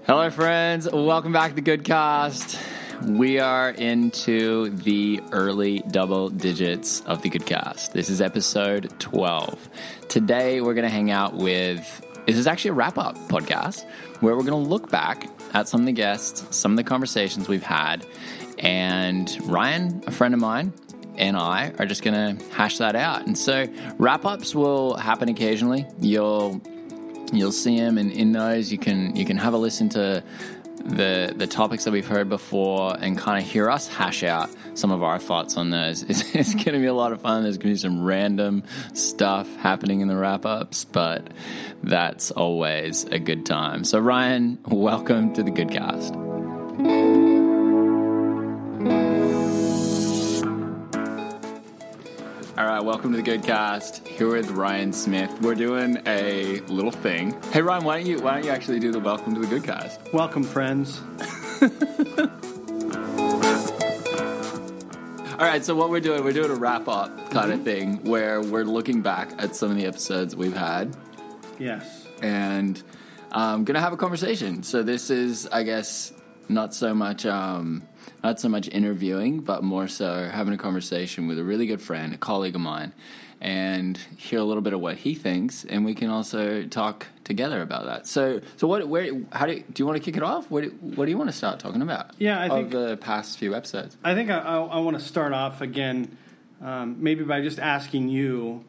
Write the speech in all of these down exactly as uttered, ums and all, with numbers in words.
Hello, friends. Welcome back to the Goodcast. We are into the early double digits of the Goodcast. This is episode twelve. Today, we're going to hang out with... This is actually a wrap-up podcast where we're going to look back at some of the guests, some of the conversations we've had, and Ryan, a friend of mine, and I are just going to hash that out. And so wrap-ups will happen occasionally. You'll... You'll see them, and in those you can you can have a listen to the the topics that we've heard before and kind of hear us hash out some of our thoughts on those. It's, it's going to be a lot of fun. There's going to be some random stuff happening in the wrap-ups, but that's always a good time. So Ryan, welcome to the Goodcast. All right, welcome to the Goodcast. Here with Ryan Smith. We're doing a little thing. Hey, Ryan, why don't you why don't you actually do the welcome to the Goodcast? Welcome, friends. All right, so what we're doing, we're doing a wrap-up kind mm-hmm. of thing where we're looking back at some of the episodes we've had. Yes. And I'm going to have a conversation. So this is, I guess, not so much... Um, Not so much interviewing, but more so having a conversation with a really good friend, a colleague of mine, and hear a little bit of what he thinks, and we can also talk together about that. So, so what? Where? How do you, do you want to kick it off? What? What do you want to start talking about? Yeah, I think of the past few episodes. I think I, I, I want to start off again, um, maybe by just asking you,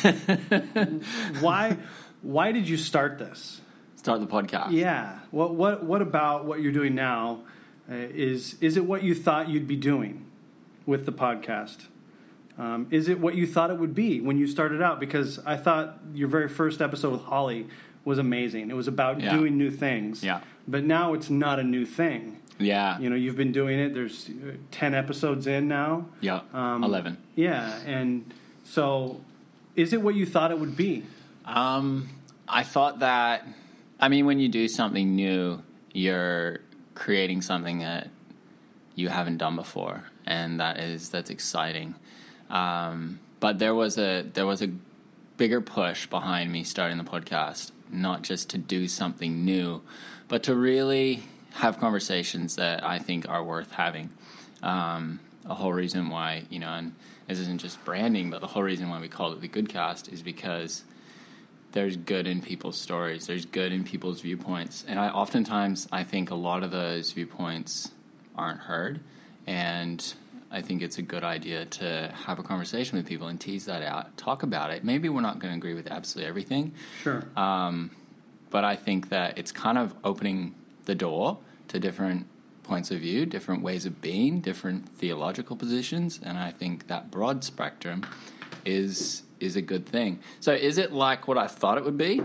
why? Why did you start this? Start the podcast. Yeah. What? What? What about what you're doing now? Uh, is is it what you thought you'd be doing with the podcast? Um, is it what you thought it would be when you started out? Because I thought your very first episode with Holly was amazing. It was about yeah. doing new things. Yeah. But now it's not a new thing. Yeah. You know, you've been doing it. There's ten episodes in now. Yeah. Um, Eleven. Yeah. And so, is it what you thought it would be? Um, I thought that. I mean, when you do something new, you're creating something that you haven't done before, and that is that's exciting. Um, but there was a there was a bigger push behind me starting the podcast, not just to do something new, but to really have conversations that I think are worth having. Um, a whole reason why, you know, and this isn't just branding, but the whole reason why we call it the Goodcast is because there's good in people's stories. There's good in people's viewpoints. And I oftentimes, I think a lot of those viewpoints aren't heard. And I think it's a good idea to have a conversation with people and tease that out, talk about it. Maybe we're not going to agree with absolutely everything. Sure. Um, but I think that it's kind of opening the door to different points of view, different ways of being, different theological positions. And I think that broad spectrum is... is a good thing. So is it like what I thought it would be?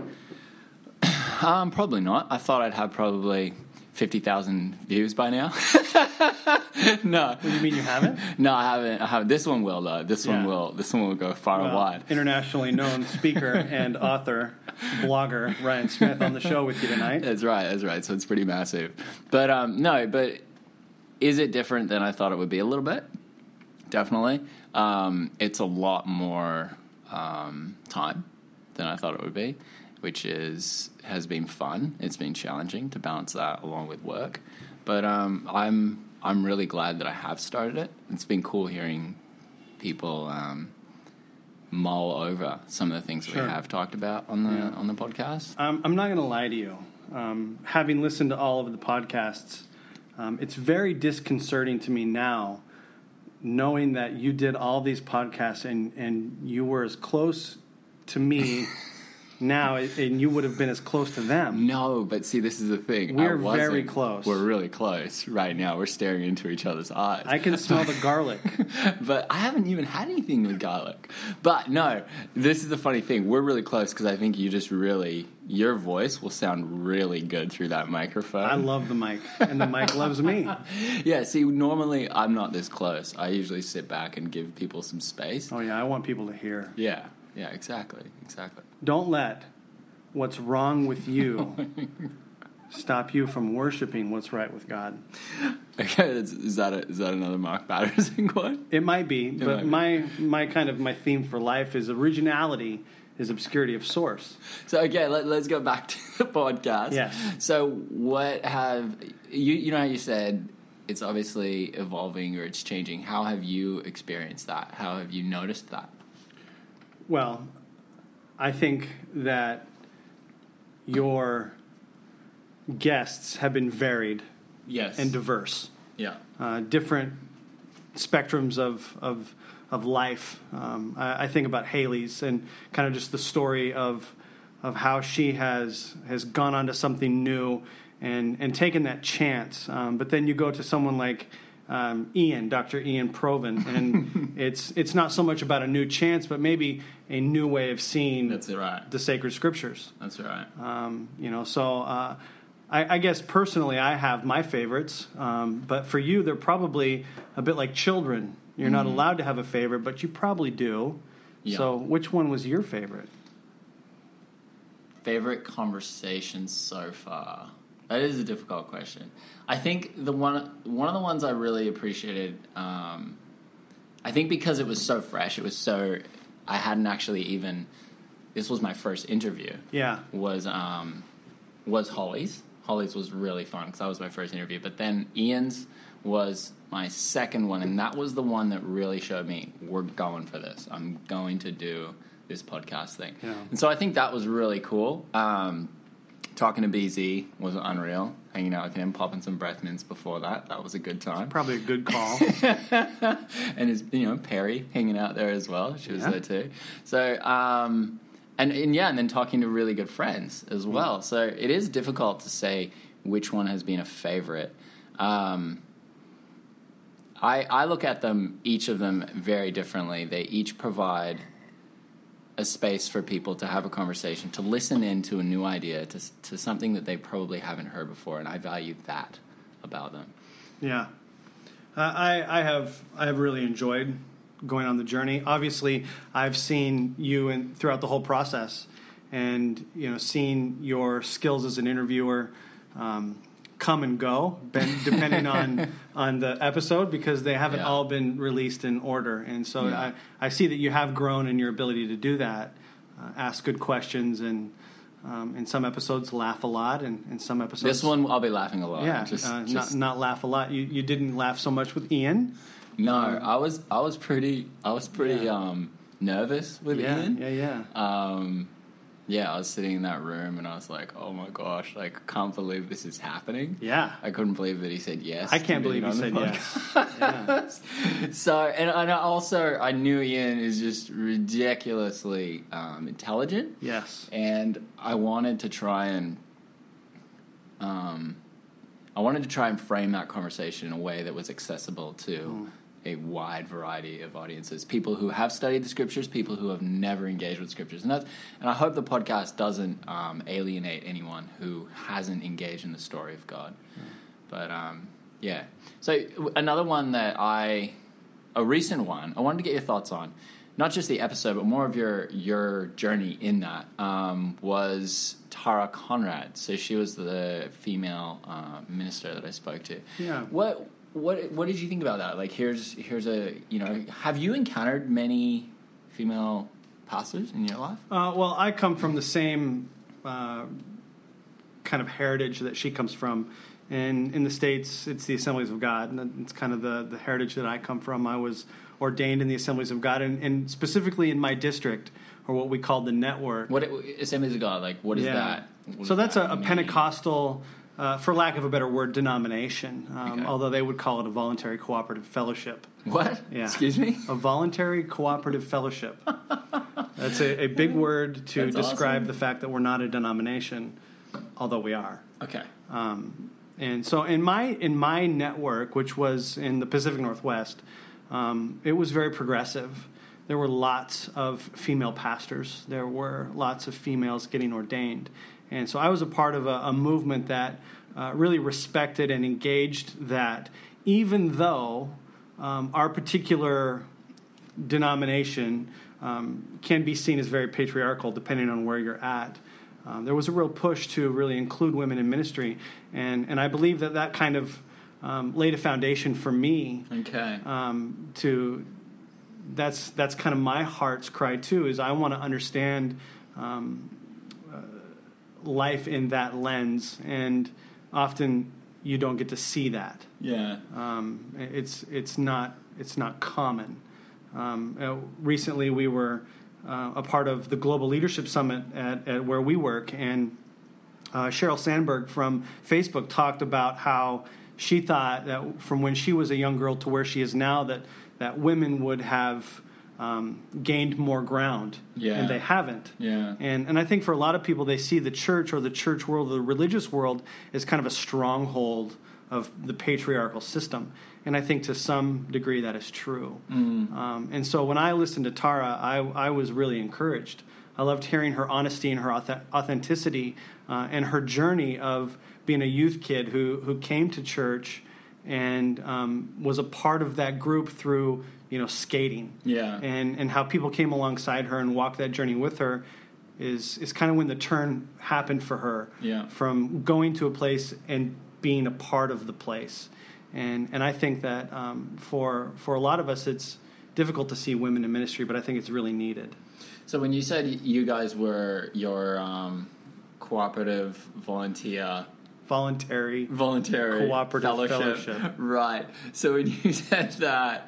Um, probably not. I thought I'd have probably fifty thousand views by now. No. What do you mean you haven't? No, I haven't. I haven't. This one will, though. This yeah. one will. This one will go far well, and wide. Internationally known speaker and author, blogger, Ryan Smith on the show with you tonight. That's right. That's right. So it's pretty massive. But um, no, but is it different than I thought it would be? A little bit. Definitely. Um, it's a lot more... Um, time than I thought it would be, which is has been fun. It's been challenging to balance that along with work, but um, I'm I'm really glad that I have started it. It's been cool hearing people um, mull over some of the things sure. we have talked about on the yeah. on the podcast. Um, I'm not going to lie to you. Um, having listened to all of the podcasts, um, it's very disconcerting to me now, knowing that you did all these podcasts and, and you were as close to me now, and you would have been as close to them. No, but see, this is the thing. We're very close. We're really close right now. We're staring into each other's eyes. I can smell the garlic. But I haven't even had anything with garlic. But no, this is the funny thing. We're really close because I think you just really, your voice will sound really good through that microphone. I love the mic, and the mic loves me. Yeah, see, normally I'm not this close. I usually sit back and give people some space. Oh, yeah, I want people to hear. Yeah, yeah, exactly, exactly. Don't let what's wrong with you stop you from worshiping what's right with God. Okay, is, is that a, is that another Mark Batterson quote? It might be, it but might be. my my kind of my theme for life is originality is obscurity of source. So okay, let, let's go back to the podcast. Yes. So what have you? You know how you said it's obviously evolving or it's changing. How have you experienced that? How have you noticed that? Well, I think that your guests have been varied Yes. and diverse. Yeah. Uh, different spectrums of of of life. Um, I, I think about Haley's and kind of just the story of of how she has has gone on to something new and and taken that chance. Um, but then you go to someone like um, Ian, Doctor Ian Provan, and it's it's not so much about a new chance, but maybe a new way of seeing That's right. the sacred scriptures. That's right. Um, you know, so uh, I, I guess personally I have my favorites, um, but for you they're probably a bit like children. You're not Mm-hmm. allowed to have a favorite, but you probably do. Yeah. So which one was your favorite? Favorite conversation so far? That is a difficult question. I think the one one of the ones I really appreciated, um, I think because it was so fresh, it was so, I hadn't actually even, this was my first interview, Yeah. was um, was Holly's. Holly's was really fun because that was my first interview. But then Ian's was my second one, and that was the one that really showed me, we're going for this. I'm going to do this podcast thing. Yeah. And so I think that was really cool. Um, talking to B Z was unreal. Hanging out with him, popping some breath mints before that. That was a good time. Probably a good call. And his, you know, Perry hanging out there as well. She was Yeah. there too. So, um, and, and yeah, and then talking to really good friends as well. So it is difficult to say which one has been a favorite. Um, I, I look at them, each of them, very differently. They each provide a space for people to have a conversation, to listen in to a new idea, to to something that they probably haven't heard before, and I value that about them. Yeah, uh, I I have I have really enjoyed going on the journey. Obviously, I've seen you in, throughout the whole process, and you know, seen your skills as an interviewer um, come and go, ben, depending on on the episode, because they haven't Yeah. all been released in order. And so Yeah. I I see that you have grown in your ability to do that, uh, ask good questions, and um, in some episodes laugh a lot, and in some episodes This one, I'll be laughing a lot. yeah, just, uh, just not not laugh a lot. You you didn't laugh so much with Ian. no. I was I was pretty I was pretty Yeah. um, nervous with Yeah, Ian. yeah, yeah. Um, yeah, I was sitting in that room and I was like, oh my gosh, like, I can't believe this is happening. Yeah. I couldn't believe that he said yes. I to can't being believe you on the said podcast. yes. Yeah. So, and, and I also, I knew Ian is just ridiculously um, intelligent. Yes. And I wanted to try and, um, I wanted to try and frame that conversation in a way that was accessible to Mm. a wide variety of audiences, people who have studied the scriptures, people who have never engaged with scriptures, and that's, and I hope the podcast doesn't um, alienate anyone who hasn't engaged in the story of God. Mm. But um, yeah, so another one that I, a recent one, I wanted to get your thoughts on. Not just the episode, but more of your your journey in that, um, was Tara Conrad. So she was the female uh, minister that I spoke to. Yeah. What what what did you think about that? Like, here's here's a you know, have you encountered many female pastors in your life? Uh, well, I come from the same uh, kind of heritage that she comes from. And in the States, it's the Assemblies of God. And it's kind of the, the heritage that I come from. I was ordained in the Assemblies of God, and, and specifically in my district, or what we call the network. What Assemblies of God? Like, what is Yeah. that? What So does that's that a, a mean? Pentecostal, uh, for lack of a better word, denomination. Um, Okay. Although they would call it a voluntary cooperative fellowship. What? Yeah. Excuse me? A voluntary cooperative fellowship. That's a, a big word to That's describe awesome. the fact that we're not a denomination, although we are. Okay. Um, and so in my in my network, which was in the Pacific Northwest, um, it was very progressive. There were lots of female pastors. There were lots of females getting ordained. And so I was a part of a, a movement that uh, really respected and engaged that, even though um, our particular denomination um, can be seen as very patriarchal depending on where you're at. Um, there was a real push to really include women in ministry, and, and I believe that that kind of um, laid a foundation for me Okay. um, to that's that's kind of my heart's cry too. Is I want to understand um, uh, life in that lens, and often you don't get to see that. Yeah. Um, it's it's not it's not common. Um, uh, recently, we were uh, a part of the Global Leadership Summit at, at where we work, and uh, Sheryl Sandberg from Facebook talked about how she thought that from when she was a young girl to where she is now, that that women would have um, gained more ground, yeah. and they haven't. Yeah. And and I think for a lot of people, they see the church or the church world, or the religious world, as kind of a stronghold of the patriarchal system. And I think to some degree that is true. Mm. Um, and so when I listened to Tara, I, I was really encouraged. I loved hearing her honesty and her authenticity uh, and her journey of being a youth kid who, who came to church and um, was a part of that group through, you know, skating. Yeah. And and how people came alongside her and walked that journey with her is is kind of when the turn happened for her. Yeah. From going to a place and being a part of the place. And and I think that um, for for a lot of us, it's difficult to see women in ministry, but I think it's really needed. So when you said you guys were your um, cooperative volunteer... Voluntary, voluntary cooperative fellowship. fellowship. Right. So when you said that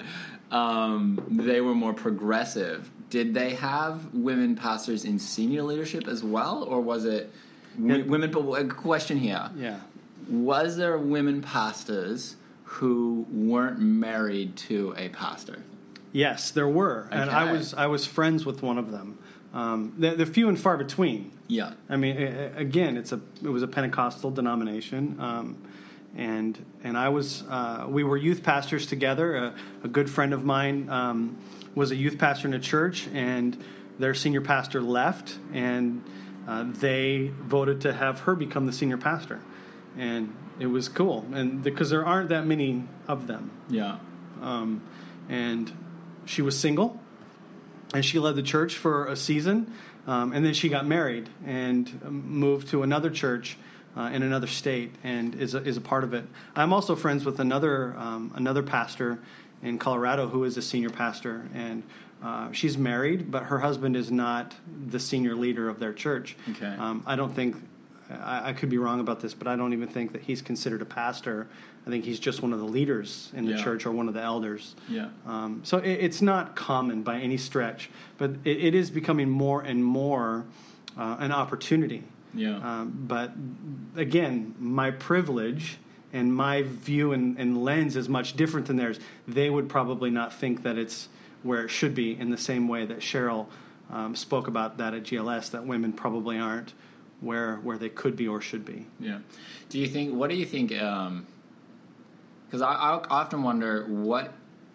um, they were more progressive, did they have women pastors in senior leadership as well? Or was it w- Yeah. women... A question here. Yeah. Was there women pastors who weren't married to a pastor? Yes, there were, and I Okay. was I was friends with one of them. Um, they're, they're few and far between. Yeah. I mean, a- a- again, it's a it was a Pentecostal denomination, um, and and I was uh, we were youth pastors together. A, a good friend of mine um, was a youth pastor in a church, and their senior pastor left, and uh, they voted to have her become the senior pastor, and it was cool, and because there aren't that many of them. Yeah. Um, and she was single, and she led the church for a season, um, and then she got married and moved to another church uh, in another state, and is a, is a part of it. I'm also friends with another um, another pastor in Colorado who is a senior pastor, and uh, she's married, but her husband is not the senior leader of their church. Okay. Um, I don't think. I, I could be wrong about this, but I don't even think that he's considered a pastor. I think he's just one of the leaders in the Yeah. church or one of the elders. Yeah. Um, so it, it's not common by any stretch, but it, it is becoming more and more uh, an opportunity. Yeah. Um, but again, my privilege and my view and, and lens is much different than theirs. They would probably not think that it's where it should be, in the same way that Sheryl um, spoke about that at G L S, that women probably aren't where where they could be or should be. Yeah. Do you think, what do you think, um, because I, I often wonder, what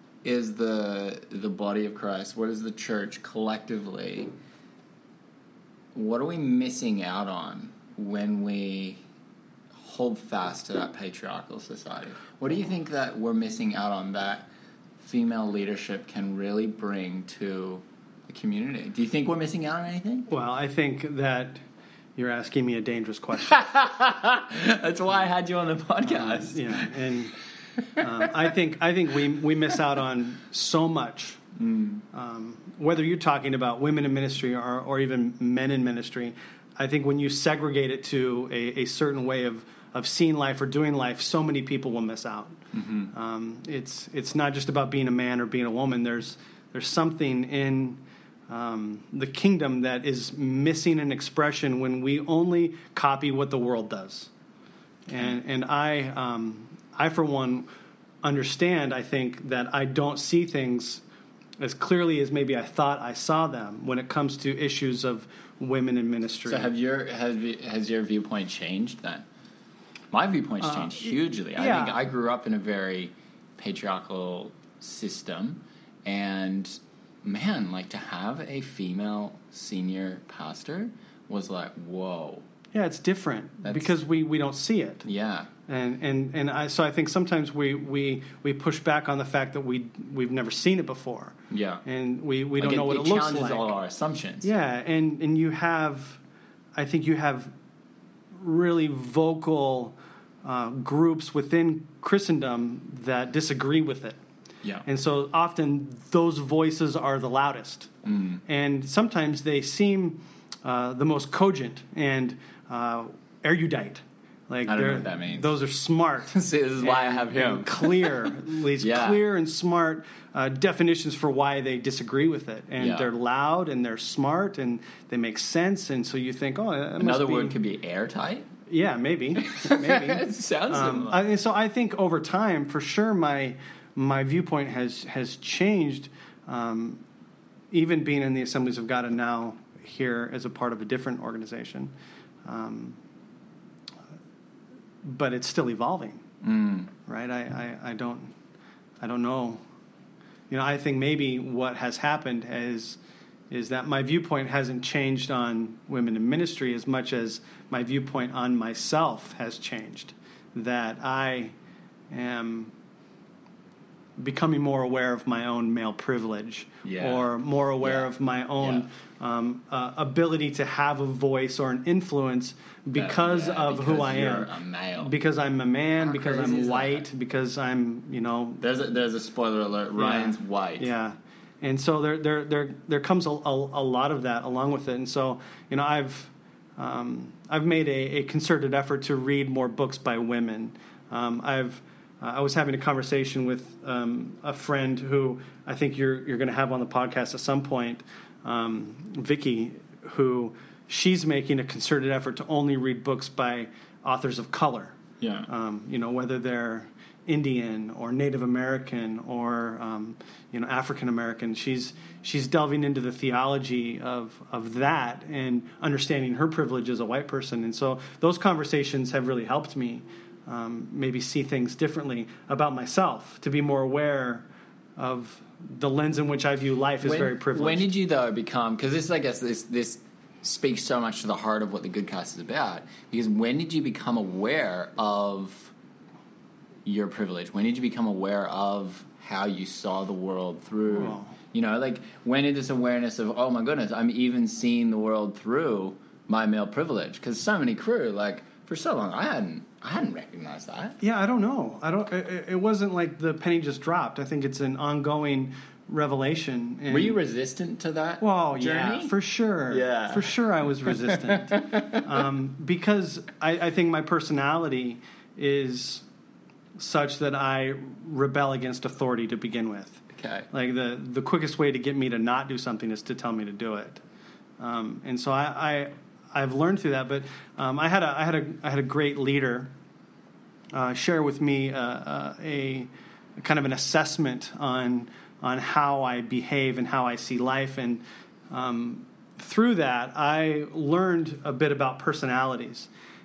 is the the body of Christ, what is the church collectively, what are we missing out on when we hold fast to that patriarchal society? What do you think that we're missing out on that female leadership can really bring to the community? Do you think we're missing out on anything? Well, I think that you're asking me a dangerous question. That's why I had you on the podcast. Um, yeah, and um, I think I think we we miss out on so much. Mm. Um, whether you're talking about women in ministry or, or even men in ministry, I think when you segregate it to a, a certain way of, of seeing life or doing life, so many people will miss out. Mm-hmm. Um, it's it's not just about being a man or being a woman. There's there's something in Um, the kingdom that is missing an expression when we only copy what the world does. And and I, um, I for one, understand, I think, that I don't see things as clearly as maybe I thought I saw them when it comes to issues of women in ministry. So have your has has your viewpoint changed then? My viewpoint's Uh, changed hugely. I yeah. think I grew up in a very patriarchal system, and man, like to have a female senior pastor was like, whoa. Yeah, it's different That's- because we, we don't see it. Yeah. And and and I, so I think sometimes we, we, we push back on the fact that we we've never seen it before. Yeah. And we, we Like don't know what it, it, looks challenges like. all our assumptions. Yeah, and, and you have, I think you have really vocal uh, groups within Christendom that disagree with it. Yeah. And so often those voices are the loudest. Mm. And sometimes they seem uh, the most cogent and uh, erudite. Like I don't know what that means. Those are smart. See, this is why I have him. Clear. These yeah. clear and smart uh, definitions for why they disagree with it. And yeah. they're loud and they're smart and they make sense. And so you think, oh, that Another must be... word could be airtight? Yeah, maybe. Maybe. It sounds um, I, and so I think over time, for sure, my my viewpoint has, has changed, um, even being in the Assemblies of God and now here as a part of a different organization. Um But it's still evolving, mm. right? I, I, I don't, I don't know. You know, I think maybe what has happened is, is that my viewpoint hasn't changed on women in ministry as much as my viewpoint on myself has changed. That I am becoming more aware of my own male privilege, yeah. or more aware yeah. of my own yeah. um, uh, ability to have a voice or an influence because uh, yeah, of because who I you're am. A male. Because I'm a man, How because crazy I'm is white, that? because I'm, you know... There's a, there's a spoiler alert. Ryan's yeah, white. Yeah. And so there there there there comes a, a, a lot of that along with it. And so, you know, I've um, I've made a, a concerted effort to read more books by women. Um, I've uh, I was having a conversation with um, a friend who I think you're you're going to have on the podcast at some point, um, Vicky, who she's making a concerted effort to only read books by authors of color. Yeah. Um, you know, whether they're Indian or Native American or um, you know African American. She's she's delving into the theology of of that and understanding her privilege as a white person. And so those conversations have really helped me um, maybe see things differently about myself, to be more aware of the lens in which I view life as when, very privileged. When did you though become? Because this, I guess, this this speaks so much to the heart of what the Good Cast is about. Because when did you become aware of your privilege? When did you become aware of how you saw the world through, oh. you know, like when did this awareness of, oh my goodness, I'm even seeing the world through my male privilege? Because so many crew, like for so long, I hadn't, I hadn't recognized that. Yeah, I don't know. I don't. It, it wasn't like the penny just dropped. I think it's an ongoing revelation. And, were you resistant to that? Well, journey? yeah, for sure. Yeah, for sure, I was resistant um, because I, I think my personality is such that I rebel against authority to begin with. Okay. Like the the quickest way to get me to not do something is to tell me to do it. Um, and so I, I I've learned through that. But um, I had a I had a I had a great leader uh, share with me uh, uh, a, a kind of an assessment on on how I behave and how I see life. And um, through that, I learned a bit about personalities.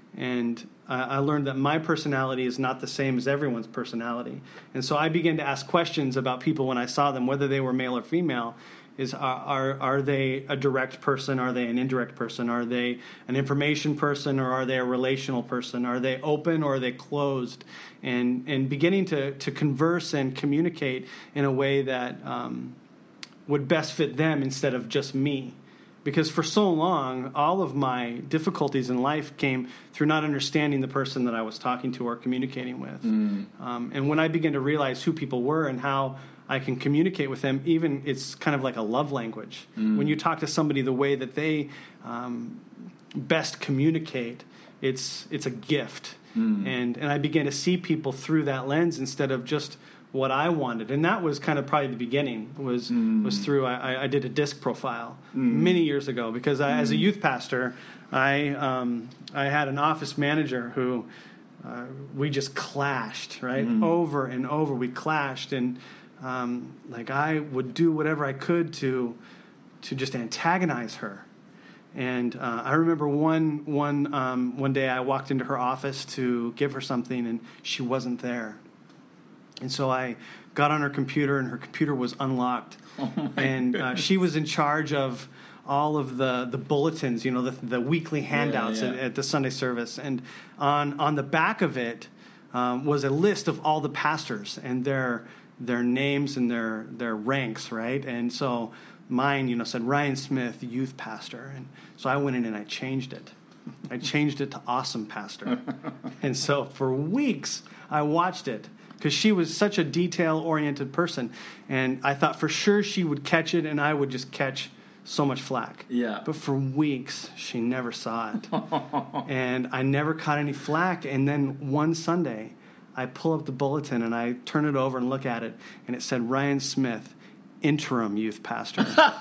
And I learned that my personality is not the same as everyone's personality. And so I began to ask questions about people when I saw them, whether they were male or female. Is are, are are they a direct person? Are they an indirect person? Are they an information person, or are they a relational person? Are they open or are they closed? And and beginning to, to converse and communicate in a way that um, would best fit them instead of just me. Because for so long, all of my difficulties in life came through not understanding the person that I was talking to or communicating with. Mm. Um, and when I began to realize who people were and how I can communicate with them, even it's kind of like a love language. Mm. When you talk to somebody the way that they um, best communicate, it's it's a gift. Mm. And and I began to see people through that lens instead of just what I wanted. And that was kind of probably the beginning, was mm. was through, I, I did a disc profile mm. many years ago, because I, mm. as a youth pastor, I um, I had an office manager who uh, we just clashed, right? Mm. Over and over we clashed, and um, like I would do whatever I could to to just antagonize her. And uh, I remember one one um, one day I walked into her office to give her something, and she wasn't there. And so I got on her computer, and her computer was unlocked. Oh and uh, she was in charge of all of the, the bulletins, you know, the, the weekly handouts yeah, yeah. At, at the Sunday service. And on on the back of it um, was a list of all the pastors and their their names and their their ranks, right? And so mine, you know, said Ryan Smith, youth pastor. And so I went in and I changed it. I changed it to awesome pastor. And so for weeks I watched it. because she was such a detail-oriented person. And I thought for sure she would catch it, and I would just catch so much flack. Yeah. But for weeks, she never saw it. And I never caught any flack. And then one Sunday, I pull up the bulletin, and I turn it over and look at it, and it said, Ryan Smith, interim youth pastor.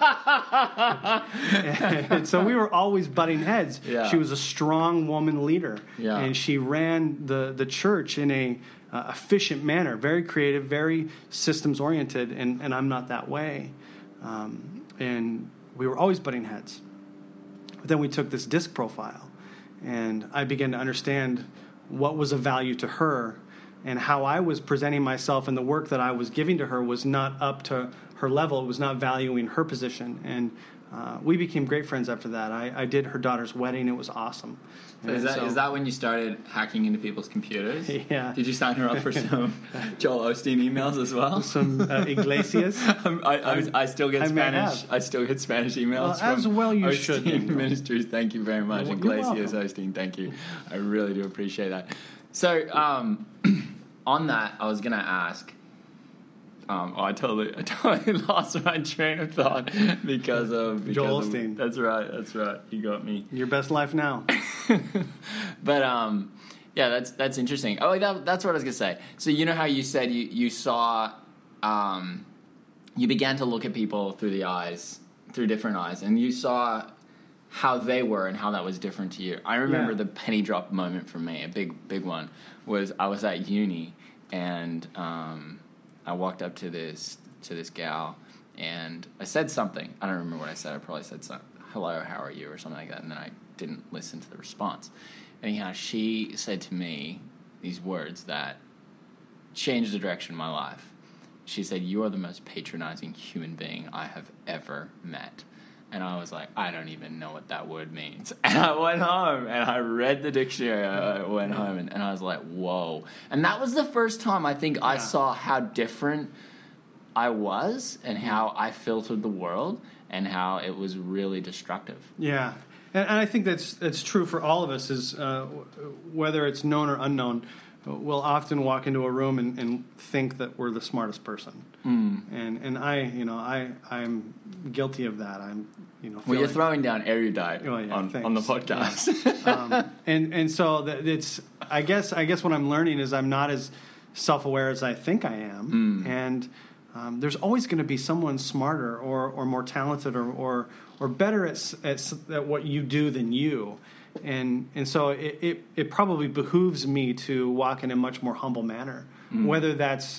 And so we were always butting heads. Yeah. She was a strong woman leader. Yeah. And she ran the, the church in a uh, efficient manner, very creative, very systems-oriented, and, and I'm not that way. Um, and we were always butting heads. But then we took this disc profile, and I began to understand what was of value to her, and how I was presenting myself and the work that I was giving to her was not up to her level. It was not valuing her position. And uh, we became great friends after that. I, I did her daughter's wedding. It was awesome. So is that so, is that when you started hacking into people's computers? Yeah. Did you sign her up for some Joel Osteen emails as well? Some uh, Iglesias? I, I, I still get I Spanish. I still get Spanish emails. Well, from as well you Osteen should. You know. Ministries. Thank you very much, Well, Iglesias Osteen. Thank you. I really do appreciate that. So um, on that, I was gonna ask. Um, oh, I totally, I totally lost my train of thought because of because Joel of, Osteen. That's right. That's right. You got me. Your best life now. But um, yeah, that's that's interesting. Oh, that, that's what I was gonna say. So you know how you said you you saw, um, you began to look at people through the eyes, through different eyes, and you saw how they were and how that was different to you. I remember Yeah. the penny drop moment for me. A big big one was I was at uni and um, I walked up to this to this gal and I said something. I don't remember what I said. I probably said something. Hello, how are you, or something like that, and then I didn't listen to the response. Anyhow, she said to me these words that changed the direction of my life. She said, "You are the most patronizing human being I have ever met." And I was like, I don't even know what that word means. And I went home and I read the dictionary. I went home and, and I was like, whoa. And that was the first time I think I Yeah. saw how different I was and how I filtered the world and how it was really destructive. Yeah, and, and I think that's that's true for all of us. Is uh, whether it's known or unknown, we'll often walk into a room and, and think that we're the smartest person. Mm. And and I, you know, I I'm guilty of that. I'm, you know, Well, you're feeling- throwing down erudite Oh, yeah, on, thanks. on the podcast. um, and and so that it's I guess I guess what I'm learning is I'm not as self-aware as I think I am, Mm. and um, there's always going to be someone smarter or, or more talented or, or or better at, at at what you do than you, and and so it, it it probably behooves me to walk in a much more humble manner, Mm. whether that's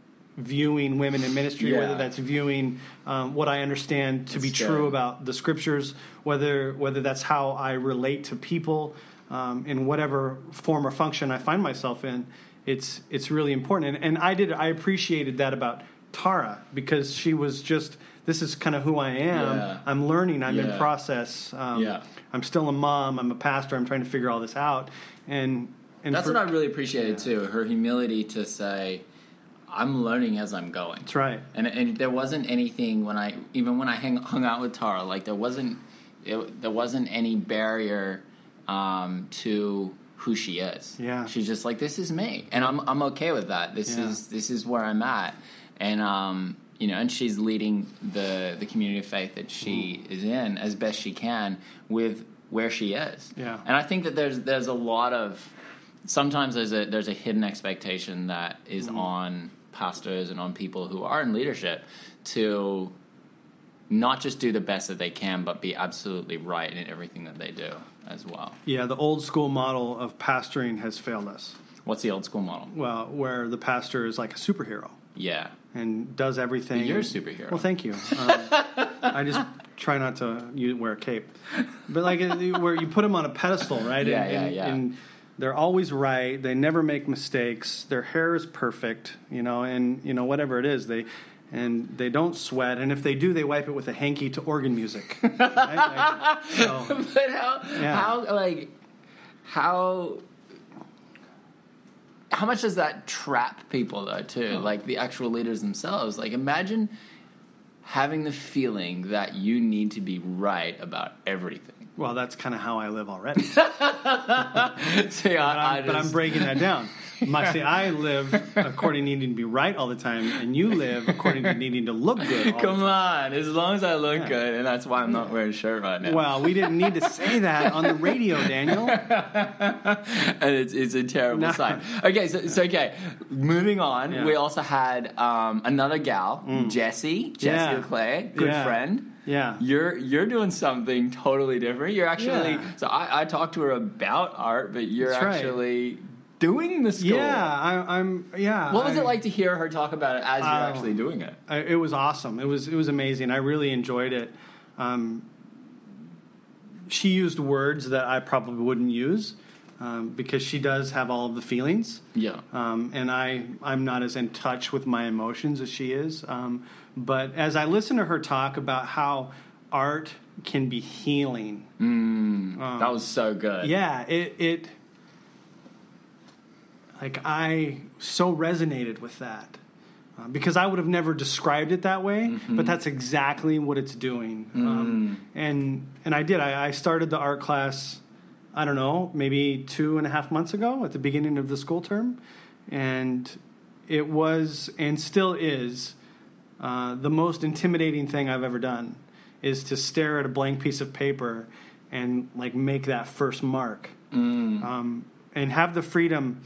viewing women in ministry, Yeah. whether that's viewing um, what I understand to That's be good. true about the scriptures, whether whether that's how I relate to people um, in whatever form or function I find myself in. It's it's really important, and, and I did I appreciated that about Tara, because she was just, this is kind of who I am. Yeah. I'm learning. I'm Yeah. in process. Um, Yeah. I'm still a mom. I'm a pastor. I'm trying to figure all this out, and and That's for, what I really appreciated, too, her humility to say, I'm learning as I'm going. That's right. And and there wasn't anything when I even when I hang, hung out with Tara, like there wasn't it, there wasn't any barrier um, to who she is. Yeah. She's just like, this is me, and I'm I'm okay with that. This Yeah. is this is where I'm at, and um you know, and she's leading the the community of faith that she Mm. is in as best she can with where she is. Yeah. And I think that there's there's a lot of sometimes there's a there's a hidden expectation that is Mm. on pastors and on people who are in leadership to not just do the best that they can, but be absolutely right in everything that they do as well. Yeah, the old school model of pastoring has failed us. What's the old school model? Well, where the pastor is like a superhero Yeah. and does everything. You're a and- superhero. Well, thank you. Um, I just try not to you wear a cape, but like it- where you put them on a pedestal, right? Yeah, and, yeah, and, yeah. and they're always right. They never make mistakes. Their hair is perfect, you know, and you know whatever it is, they and they don't sweat. And if they do, they wipe it with a hanky to organ music. Right? Like, so, But how Yeah. how like how how much does that trap people though too? Oh. Like the actual leaders themselves. Like imagine having the feeling that you need to be right about everything. well, that's kind of how I live already. See, I, But I'm, I but I'm just- breaking that down. My, see, I live according to needing to be right all the time, and you live according to needing to look good all Come the on, time. as long as I look Yeah. good, and that's why I'm not wearing a shirt right now. Well, we didn't need to say that on the radio, Daniel. And it's, it's a terrible No. sign. Okay, so, so okay, moving on. Yeah. We also had um, another gal, Jessie, Jessie Yeah. Leclerc, good Yeah. friend. Yeah. You're you're doing something totally different. You're actually Yeah. so I, I talked to her about art, but you're That's right. actually doing the school. Yeah, I, I'm. Yeah. What was I- it like to hear her talk about it as you're Oh. actually doing it? I, it was awesome. It was it was amazing. I really enjoyed it. Um, she used words that I probably wouldn't use um, because she does have all of the feelings. Yeah. Um, and I I'm not as in touch with my emotions as she is. Um, but as I listen to her talk about how art can be healing, Mm, Um, that was so good. yeah, it it like I so resonated with that. Uh, because I would have never described it that way, Mm-hmm. but that's exactly what it's doing. Um, Mm. and and I did. I, I started the art class, I don't know, maybe two and a half months ago at the beginning of the school term. And it was, and still is, uh, the most intimidating thing I've ever done is to stare at a blank piece of paper and like make that first mark. Mm. Um, and have the freedom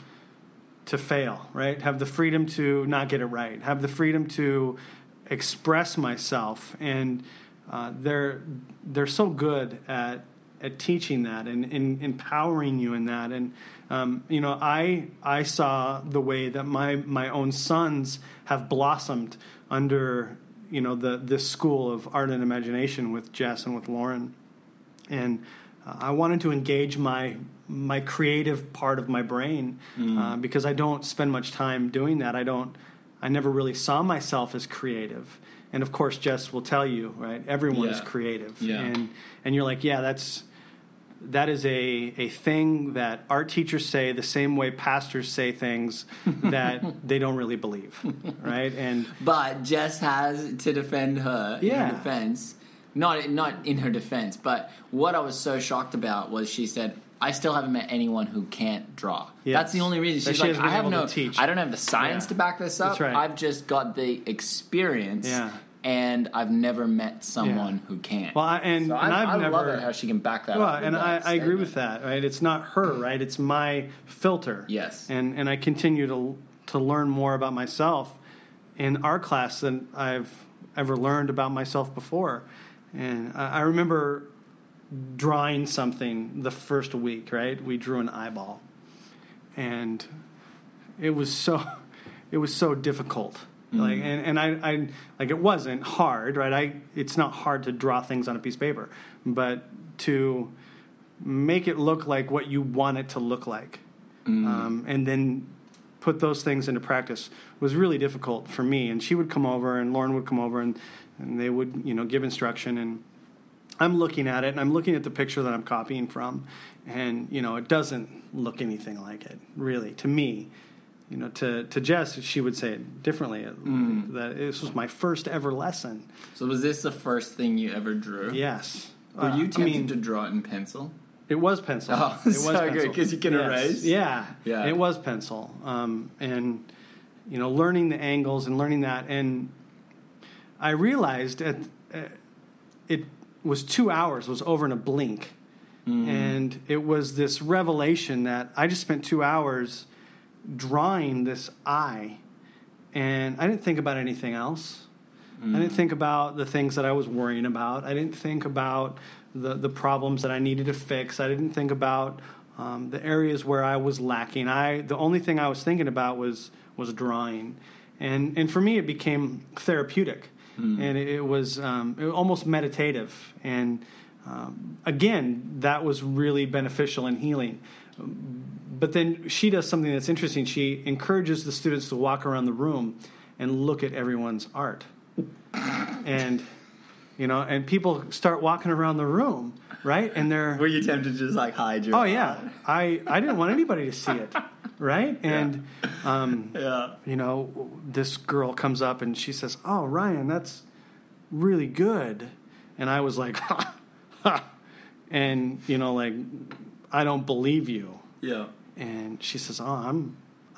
to fail, right? Have the freedom to not get it right. Have the freedom to express myself. And uh, they're they're so good at at teaching that and, and empowering you in that. And um, you know, I I saw the way that my my own sons have blossomed under you know the this school of art and imagination with Jess and with Lauren. And uh, I wanted to engage my my creative part of my brain uh, because I don't spend much time doing that. I don't. I never really saw myself as creative. And of course, Jess will tell you, right? Everyone is Yeah. creative, Yeah. and and you're like, yeah, that's that is a a thing that art teachers say the same way pastors say things that they don't really believe, right? And But Jess has to defend her in Yeah. her defense. Not not in her defense, but what I was so shocked about was she said, I still haven't met anyone who can't draw. Yes. That's the only reason. That She's she like, hasn't I been have able no to teach. I don't have the science Yeah. to back this up. That's right. I've just got the experience Yeah. and I've never met someone Yeah. who can. well, I, and, so and I, I've I never love it how she can back that Well, up. with and I, that I agree with statement. that, right? It's not her, right? It's my filter. Yes. And and I continue to to learn more about myself in our class than I've ever learned about myself before. And I, I remember drawing something the first week, right? We drew an eyeball. And it was so it was so difficult. Like and, and I, I like it wasn't hard, right? I it's not hard to draw things on a piece of paper, but to make it look like what you want it to look like, um, and then put those things into practice was really difficult for me. And she would come over, and Lauren would come over, and, and they would you know give instruction. And I'm looking at it, and I'm looking at the picture that I'm copying from, and you know it doesn't look anything like it, really, to me. You know, to, to Jess, she would say it differently. That this was my first ever lesson. So was this the first thing you ever drew? Yes. Were Uh, you I tempted mean, to draw it in pencil? It was pencil. Oh, it was so good, pencil. 'cause you can Yes. erase? Yeah, Yeah. It was pencil, um, and you know, learning the angles and learning that, and I realized at uh, it was two hours. It was over in a blink, and it was this revelation that I just spent two hours drawing this eye, and I didn't think about anything else. I didn't think about the things that I was worrying about. I didn't think about the, the problems that I needed to fix. I didn't think about um, the areas where I was lacking. I the only thing I was thinking about was was drawing, and and for me it became therapeutic, and it, it was um, it was almost meditative. And um, again, that was really beneficial and healing. But then she does something that's interesting. She encourages the students to walk around the room and look at everyone's art. And, you know, and people start walking around the room, right? And they're, Were you tempted to just like hide your oh, yeah. I, I didn't want anybody to see it, right? And, um, Yeah. you know, this girl comes up and she says, oh, Ryan, that's really good. And I was like, ha, ha. And, you know, like, I don't believe you. Yeah. And she says, "Oh, I'm,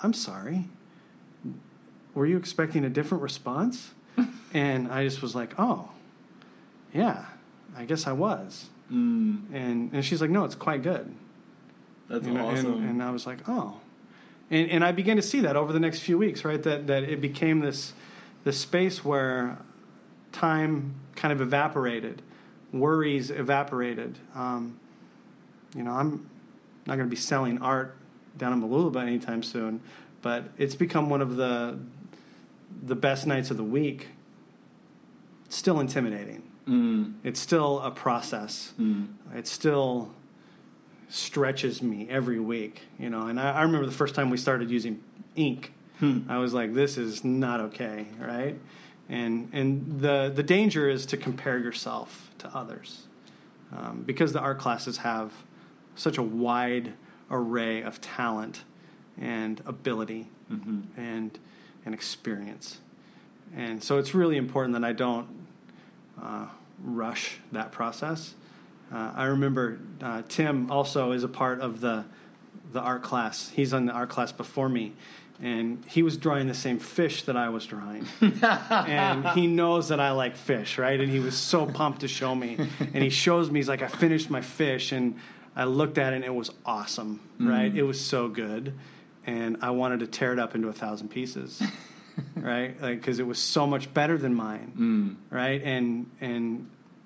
I'm sorry. Were you expecting a different response? And I just was like, oh, yeah, I guess I was. Mm. And and she's like, no, it's quite good. That's and, awesome. And, and I was like, oh. And and I began to see that over the next few weeks, right? That that it became this this space where time kind of evaporated, worries evaporated. Um, you know, I'm not going to be selling art down in Mooloolaba anytime soon, but it's become one of the the best nights of the week. It's still intimidating. Mm. It's still a process. Mm. It still stretches me every week, you know. And I, I remember the first time we started using ink. Hmm. I was like, "This is not okay," right? And and the the danger is to compare yourself to others, um, because the art classes have such a wide array of talent and ability mm-hmm. and and experience, and so it's really important that I don't uh, rush that process. Uh, I remember uh, Tim also is a part of the the art class. He's on the art class before me, and he was drawing the same fish that I was drawing. And he knows that I like fish, right? And he was so pumped to show me. And he shows me, he's like, I finished my fish, and I looked at it, and it was awesome, right? Mm. It was so good, and I wanted to tear it up into a thousand pieces, right? Like, because it was so much better than mine, mm. right? And and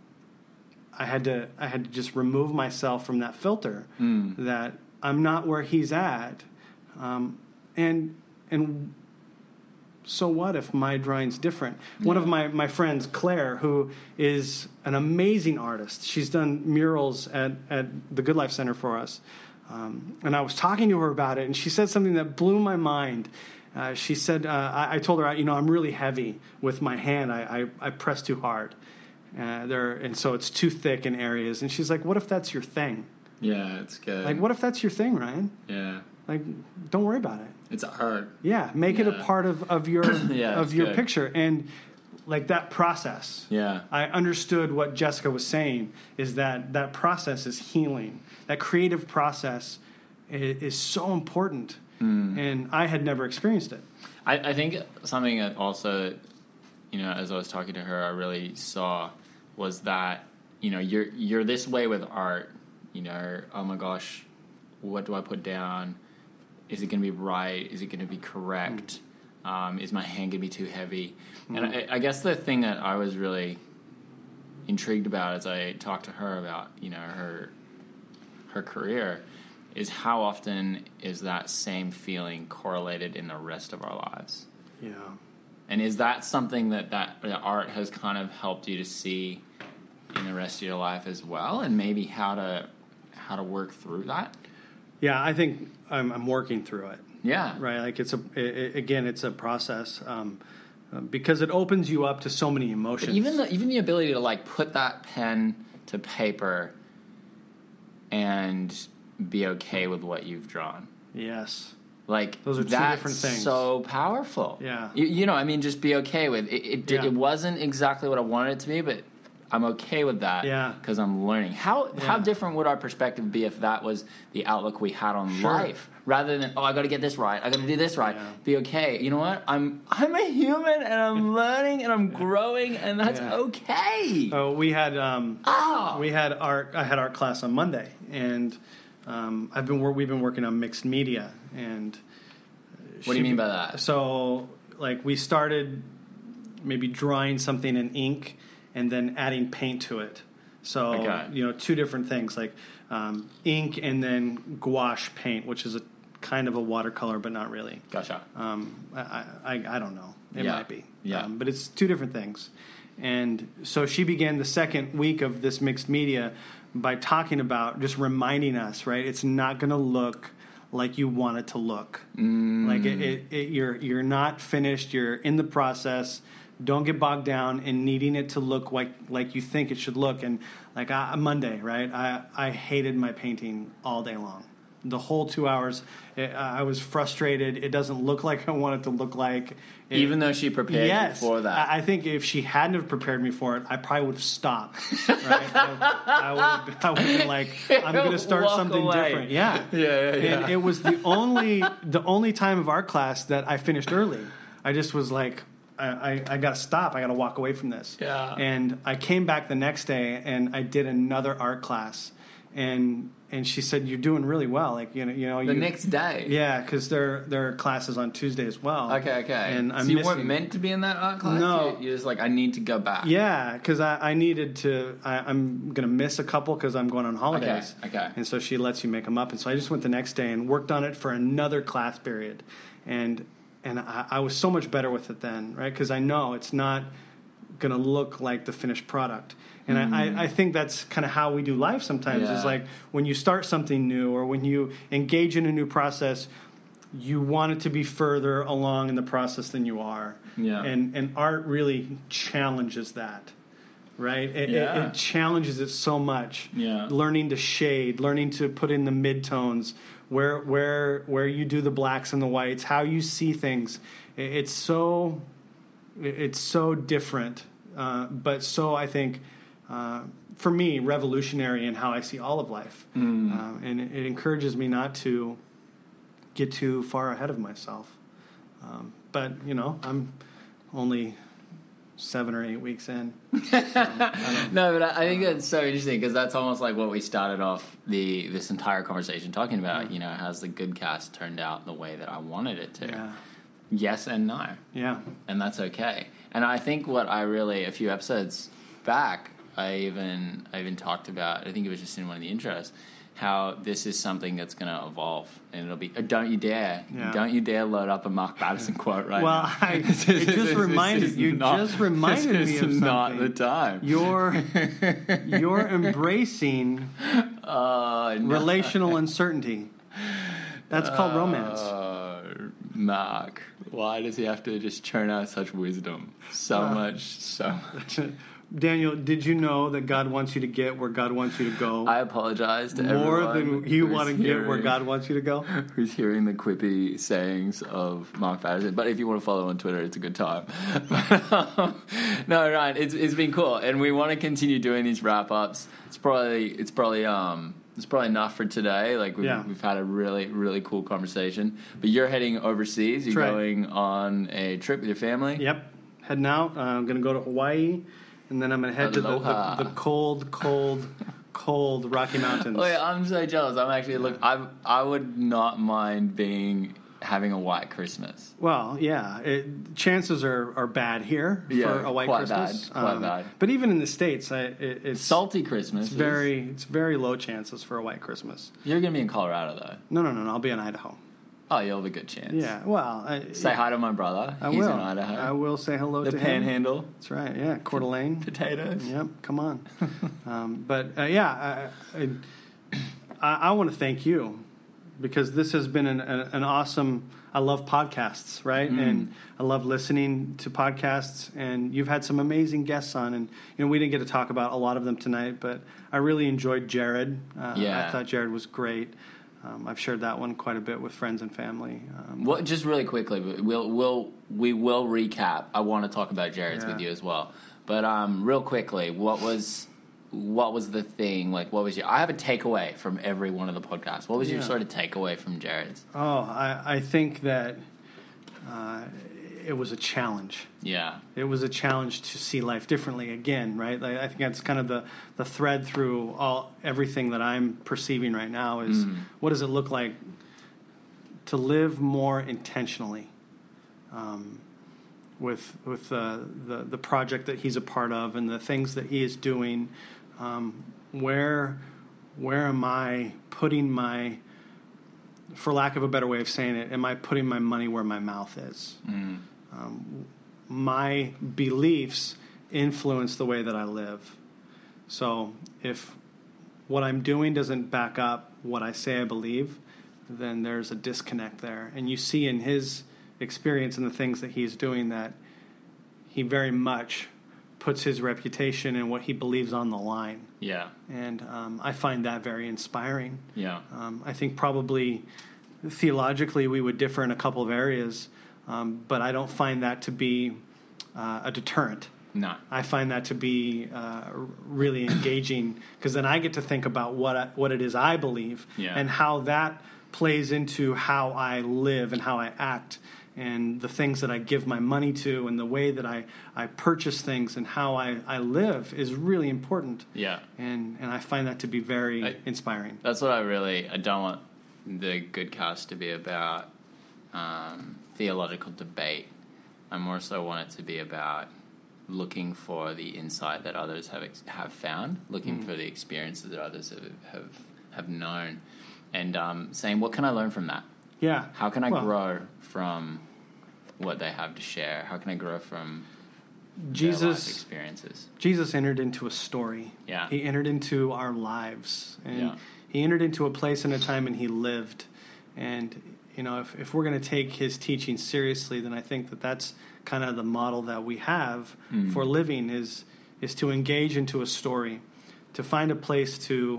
I had to I had to just remove myself from that filter mm. that I'm not where he's at, um, and and so what if my drawing's different? Yeah. One of my, my friends, Claire, who is an amazing artist, she's done murals at, at the Good Life Center for us, um, and I was talking to her about it, and she said something that blew my mind. Uh, she said, uh, I, I told her, you know, I'm really heavy with my hand. I, I, I press too hard. Uh, there, and so it's too thick in areas. And she's like, what if that's your thing? Yeah, it's good. Like, what if that's your thing, Ryan? Yeah. Like, don't worry about it. It's art. Yeah, make yeah. it a part of, of your yeah, of your good. picture. And, like, that process. Yeah. I understood what Jessica was saying, is that that process is healing. That creative process is, is so important. Mm. And I had never experienced it. I, I think something that also, you know, as I was talking to her, I really saw was that, you know, you're you're this way with art, you know, oh my gosh, what do I put down? Is it going to be right? Is it going to be correct? Mm. Um, is my hand going to be too heavy? Mm. And I, I guess the thing that I was really intrigued about as I talked to her about, you know, her her career is how often is that same feeling correlated in the rest of our lives? Yeah. And is that something that, that that art has kind of helped you to see in the rest of your life as well, and maybe how to how to work through that? Yeah, I think I'm, I'm working through it. Yeah, right. Like it's a it, again, it's a process um, because it opens you up to so many emotions. But even the even the ability to like put that pen to paper and be okay with what you've drawn. Yes. Like, those are two that's different things. So powerful. Yeah. You, you know, I mean, just be okay with it. It, yeah. it wasn't exactly what I wanted it to be, but I'm okay with that. Yeah. Because I'm learning. How yeah. how different would our perspective be if that was the outlook we had on sure. life, rather than, oh, I got to get this right, I got to do this right. Yeah. Be okay. You know what? I'm I'm a human, and I'm learning, and I'm growing, and that's yeah. okay. Oh, we had um, oh. we had art. I had art class on Monday, and um, I've been we've been working on mixed media and. What do you mean by that? So, like, we started maybe drawing something in ink and then adding paint to it. So, okay. you know, two different things, like um, ink and then gouache paint, which is a kind of a watercolor, but not really. Gotcha. Um, I, I, I don't know. It yeah. might be. Yeah. Um, but it's two different things. And so she began the second week of this mixed media by talking about, just reminding us, right, it's not going to look like you want it to look. Mm. Like it, it, it, you're you're not finished. You're in the process. Don't get bogged down in needing it to look like like you think it should look. And like I, Monday, right? I I hated my painting all day long. The whole two hours, it, I was frustrated. It doesn't look like I want it to look like. It, Even though she prepared yes, you for that. I, I think if she hadn't have prepared me for it, I probably would have stopped. Right? I, I would I would have been like, I'm going to start Walk something away. different. Yeah. Yeah, yeah, yeah. And it was the only the only time of art class that I finished early. I just was like, I, I, I got to stop. I got to walk away from this. Yeah. And I came back the next day and I did another art class. And and she said, "You're doing really well." Like you know, you know, The you, next day. yeah, because there there are classes on Tuesday as well. Okay, okay. And I'm so you missing, weren't meant to be in that art class? No. You- You're just like, I need to go back. Yeah, because I, I needed to. I, I'm going to miss a couple because I'm going on holidays. Okay, okay. And so she lets you make them up. And so I just went the next day and worked on it for another class period, and and I, I was so much better with it then, right? Because I know it's not going to look like the finished product. And mm. I, I think that's kind of how we do life sometimes. Yeah. Is like when you start something new or when you engage in a new process, you want it to be further along in the process than you are. Yeah. And and art really challenges that, right? It, Yeah. it, it challenges it so much. Yeah. Learning to shade, learning to put in the midtones, where where where you do the blacks and the whites, how you see things. It, it's so it's so different, uh, but so I think. Uh, for me, revolutionary in how I see all of life. Mm. Uh, and it, it encourages me not to get too far ahead of myself. Um, but, you know, I'm only seven or eight weeks in. So, I No, but I I think that's so interesting because that's almost like what we started off the this entire conversation talking about. You know, has the good cast turned out the way that I wanted it to? yeah. Yes and no. Yeah. And that's okay. And I think what I really, a few episodes back, I even I even talked about, I think it was just in one of the intros, how this is something that's going to evolve. And it'll be, oh, don't you dare, Yeah. don't you dare load up a Mark Batterson quote right Well, now. I, it just reminded is you not- just reminded this me is of something. not the time. You're you're embracing Uh, no. relational uncertainty. That's called romance. Uh, Mark, why does he have to just churn out such wisdom? So Uh, much, so much. Daniel, did you know that God wants you to get where God wants you to go? I apologize to More everyone than you who's want to get where hearing- God wants you to go? Who's hearing the quippy sayings of Mark Patterson. But if you want to follow on Twitter, it's a good time. But, um, no, Ryan, it's it's been cool, and we want to continue doing these wrap ups. It's probably it's probably um it's probably enough for today. Like we've, Yeah. we've had a really really cool conversation. But you're heading overseas. You're That's right. going on a trip with your family. Yep. Heading out. Uh, I'm going to go to Hawaii, and then I'm going to head Aloha. to the, the, the cold, cold, cold Rocky Mountains. Oh yeah, I'm so jealous. I'm actually look. I I would not mind being having a white Christmas. Well, yeah. It, chances are, are bad here Yeah, for a white quite Christmas. bad, quite bad. But even in the States, I, it, it's Salty Christmas. It's is- very it's very low chances for a white Christmas. You're gonna be in Colorado though. No, no, no, no. I'll be in Idaho. Oh, you'll have a good chance. Yeah. Well, I, Say yeah, hi to my brother. I He's will. in Idaho. I will say hello The to him. Panhandle. That's right. Yeah, Coeur d'Alene. Potatoes. Yep, come on. um, but uh, yeah, I, I, I, I want to thank you because this has been an, an, an awesome. I love podcasts, right? Mm. And I love listening to podcasts. And you've had some amazing guests on, and you know we didn't get to talk about a lot of them tonight, but I really enjoyed Jared. Uh, Yeah. I thought Jared was great. Um, I've shared that one quite a bit with friends and family. Um, Well, just really quickly, we'll we'll we will recap. I want to talk about Jared's Yeah. with you as well, but um, real quickly, what was what was the thing? Like, what was your? I have a takeaway from every one of the podcasts. What was your Yeah. sort of takeaway from Jared's? oh, I, I think that uh, it was a challenge. Yeah, It was a challenge to see life differently again, right? Like, I think that's kind of the, the thread through all everything that I'm perceiving right now is Mm. what does it look like to live more intentionally um, with with uh, the the project that he's a part of and the things that he is doing. Um, where where am I putting my, for lack of a better way of saying it, am I putting my money where my mouth is? mm. Um, my beliefs influence the way that I live. So if what I'm doing doesn't back up what I say I believe, then there's a disconnect there. And you see in his experience and the things that he's doing that he very much puts his reputation and what he believes on the line. Yeah. And um, I find that very inspiring. Yeah. Um, I think probably theologically we would differ in a couple of areas, um, but I don't find that to be uh, a deterrent. No. I find that to be uh, really engaging, because then I get to think about what I, what it is I believe, Yeah. and how that plays into how I live and how I act, and the things that I give my money to, and the way that I, I purchase things, and how I, I live is really important. Yeah. And and I find that to be very I, inspiring. That's what I really, I don't want the good cast to be about um, theological debate. I more so want it to be about looking for the insight that others have ex- have found, looking mm. for the experiences that others have have, have known, and um, saying, what can I learn from that? Yeah. How can I well, grow from what they have to share? How can I grow from Jesus their life experiences? Jesus entered into a story. Yeah. He entered into our lives, and yeah. he entered into a place and a time, and he lived. And you know, if if we're going to take his teaching seriously, then I think that that's kind of the model that we have mm. for living is is to engage into a story, to find a place to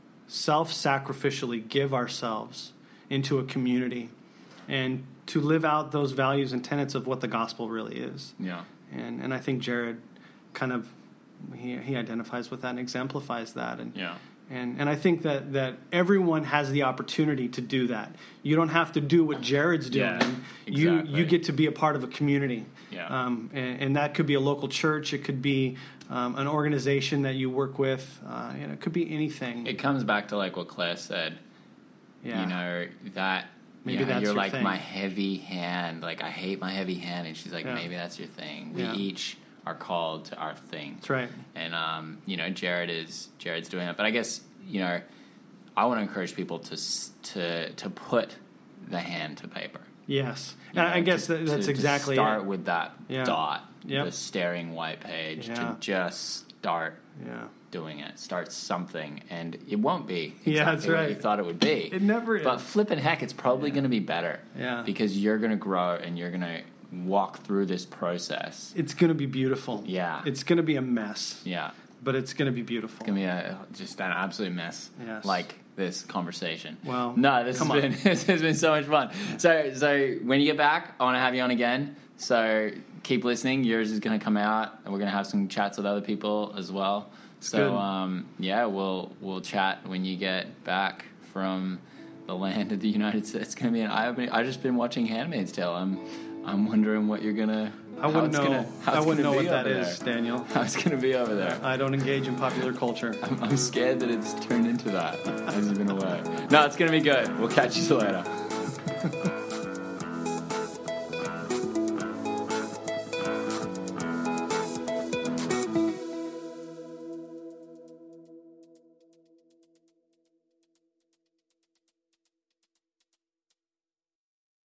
self-sacrificially give ourselves into a community, and to live out those values and tenets of what the gospel really is. Yeah. And and I think Jared kind of he he identifies with that and exemplifies that. And yeah. And and I think that, that everyone has the opportunity to do that. You don't have to do what Jared's doing. Yeah, you exactly. you get to be a part of a community. Yeah. Um, and, and that could be a local church. It could be um, an organization that you work with. Uh, you know, it could be anything. It comes back to like what Claire said. Yeah. You know, that maybe you know, that's you're your like thing. my heavy hand. Like I hate my heavy hand, and she's like, Yeah. maybe that's your thing. We Yeah. each are called to our thing. That's right. And um, you know, Jared is Jared's doing that. But I guess you know, I want to encourage people to to to put the hand to paper. Yes, You and I know, guess to, that, that's to, exactly to start it. with that Yeah. dot, Yep. the staring white page, Yeah. to just start Yeah. doing it. Start something, and it won't be exactly Yeah, that's what right. you thought it would be. It never is. But flipping heck, it's probably going to be better. Yeah. Because you're going to grow and you're going to walk through this process. It's going to be beautiful. Yeah. It's going to be a mess. Yeah. But it's going to be beautiful. It's going to be a, just an absolute mess. Yes. Like this conversation. Well, no, this come has on. been this has been so much fun. So so when you get back, I want to have you on again. So keep listening. Yours is going to come out, and we're going to have some chats with other people as well. So Good. um, yeah, we'll we'll chat when you get back from the land of the United States. It's going to be an eye opening. I've just been watching Handmaid's Tale. I'm I'm wondering what you're gonna. I wouldn't know. Gonna, I wouldn't know be what that over is, there. Daniel. How it's going to be over there. I don't engage in popular culture. I'm, I'm scared that it's turned into that as you've been away. No, it's going to be good. We'll catch you later.